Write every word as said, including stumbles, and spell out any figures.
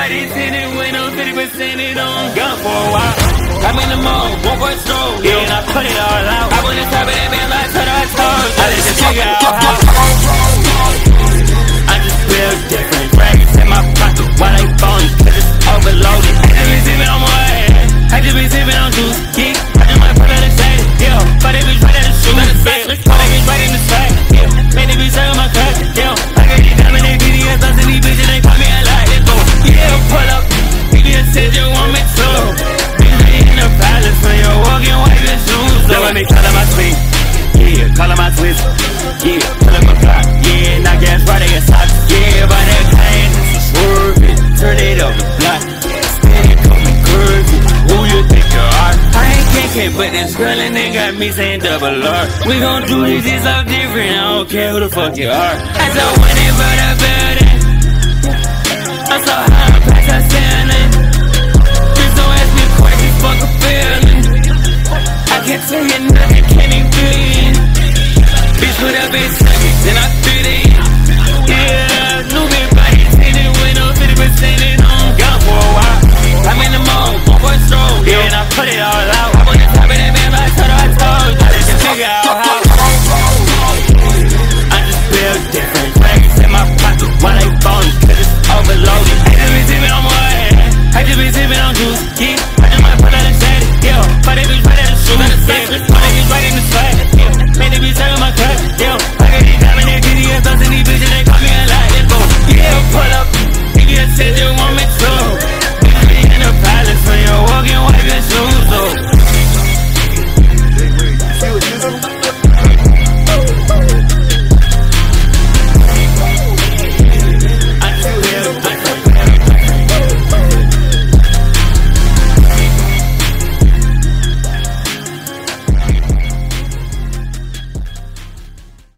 Everybody sitting with no fifty percent it on gun for a while. I'm in the mall, one for a stroll, yeah, and I put it all out. I went inside with that man like to the toes. I let the figure out how. I just feel different. Dragons in my pocket while they phony, cause it's overloaded. I just be sipping on my ass. I just be sipping on juice. Yeah, I just might put on the shade. Yeah, but they be right at the shoe. Let it spit. But they be right in the side. Yeah, man, they be serving my cut. Yeah, I got these diamond and V D S. I see these bitches, they call me a lie. Let's go. Yeah, pull up. If you said you want me to. In the palace when you're walking white and shoes. They want me color my sleeve. Yeah, color my twist. Yeah, color my block. Yeah, knock gas right at your socks. Yeah, by that kind, swerve it, turn it up the block. Stand it, call me curvy. Who you think you are? I ain't K K, but this girl and they got me saying double R. We gon' do this, it's so different. I don't care who the fuck you are. I so winning for the building. I'm so high, I'm past that ceiling. Just don't ask me questions, fuck a feeling. I can't tell you nothing, can't even feel you. Bitch, put up, bitch.